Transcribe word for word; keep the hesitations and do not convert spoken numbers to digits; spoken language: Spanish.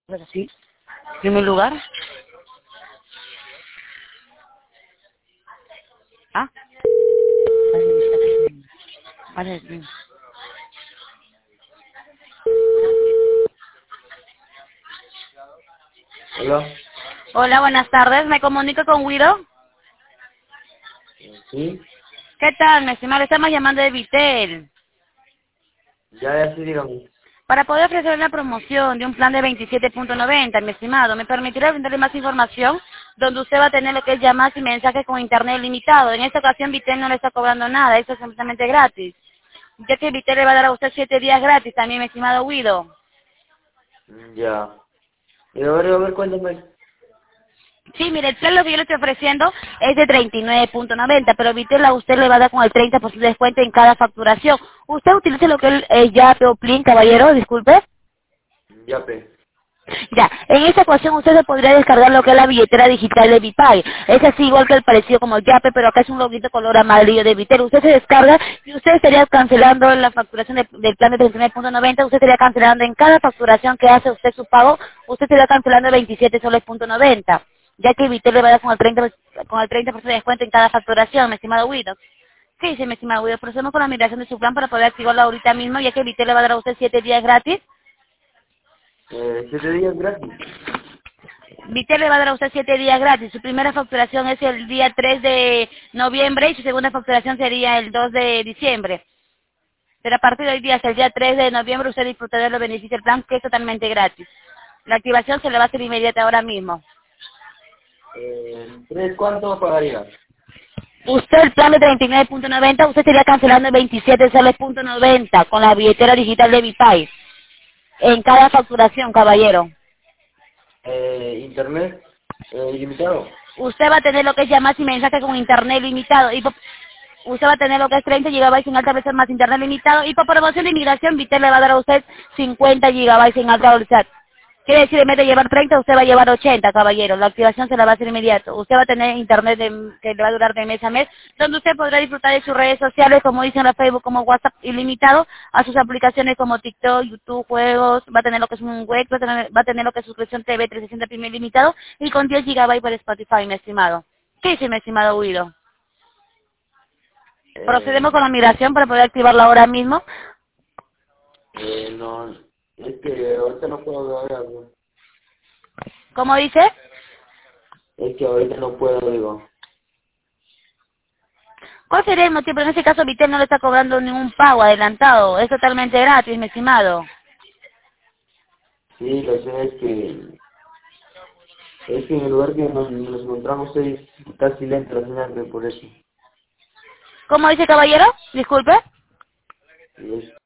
Pues así, en primer lugar. Ah, vale, sí. Hola. Hola, buenas tardes. Me comunico con Guido. Sí, ¿Qué tal, mi estimado? Estamos llamando de Vitel ya, ya sí, dígame. para poder ofrecer una promoción de un plan de veintisiete punto noventa, mi estimado. ¿Me permitirá brindarle más información? Donde usted va a tener lo que es llamadas y mensajes con internet limitado. En esta ocasión Vitel no le está cobrando nada, eso es completamente gratis. Ya que Vitel le va a dar a usted siete días gratis también, mi estimado Guido. Mm, Ya. Y a ver, a ver, cuéntame. Sí, mire, el plan lo que yo le estoy ofreciendo es de treinta y nueve punto noventa, pero Vitel a usted le va a dar con el treinta por ciento de descuento en cada facturación. ¿Usted utiliza lo que es el Yape o Plin, caballero? Disculpe. Ya, pe. Ya, en esta ocasión usted se podría descargar lo que es la billetera digital de Vipay. Es así igual que el parecido como Yape, pero acá es un loguito color amarillo de Vitel. Usted se descarga y usted estaría cancelando la facturación de- del plan de treinta y nueve punto noventa. Usted estaría cancelando en cada facturación que hace usted su pago, usted estaría cancelando veintisiete soles punto noventa, ya que Vitel le va a dar con el treinta, con el treinta por ciento de descuento en cada facturación, mi estimado Guido. Sí, sí, mi estimado Guido, procedemos con la migración de su plan para poder activarlo ahorita mismo, ya que Vitel le va a dar a usted siete días gratis. Eh, siete días gratis. Vitel le va a dar a usted siete días gratis. Su primera facturación es el día tres de noviembre y su segunda facturación sería el dos de diciembre. Pero a partir de hoy día, hasta el día tres de noviembre, usted disfrutará de los beneficios del plan, que es totalmente gratis. La activación se le va a hacer inmediata ahora mismo. Eh, ¿tres cuánto pagaría? Usted, el plan de treinta y nueve punto noventa, usted estaría cancelando en veintisiete soles punto noventa con la billetera digital de Vipay. En cada facturación, caballero. Eh, internet, eh, ilimitado. Usted va a tener lo que es llamadas y mensajes con internet limitado. Y po- usted va a tener lo que es treinta gigabytes en alta velocidad más internet limitado. Y por promoción de inmigración, Vitel le va a dar a usted cincuenta gigabytes en alta velocidad. Quiere decir, en vez de llevar treinta, usted va a llevar ochenta, caballero. La activación se la va a hacer inmediato. Usted va a tener internet de- que le va a durar de mes a mes, donde usted podrá disfrutar de sus redes sociales, como dicen la Facebook, como WhatsApp ilimitado, a sus aplicaciones como TikTok, YouTube, juegos, va a tener lo que es un web, va a tener, va a tener lo que es suscripción T V trescientos sesenta primer ilimitado, y con diez gigabytes por Spotify, mi estimado. ¿Qué dice, mi estimado Guido? Procedemos Eh, con la migración para poder activarla ahora mismo. eh, no, es que ahorita no puedo ver algo. ¿Cómo dice? Es que ahorita no puedo, digo. ¿Cuál sería el motivo? En este caso, Vitel no le está cobrando ningún pago adelantado. Es totalmente gratis, mi estimado. Sí, lo sé, es que, es que en el lugar que nos, nos encontramos es casi lenta la señal, por eso. ¿Cómo dice, caballero? Disculpe. Y es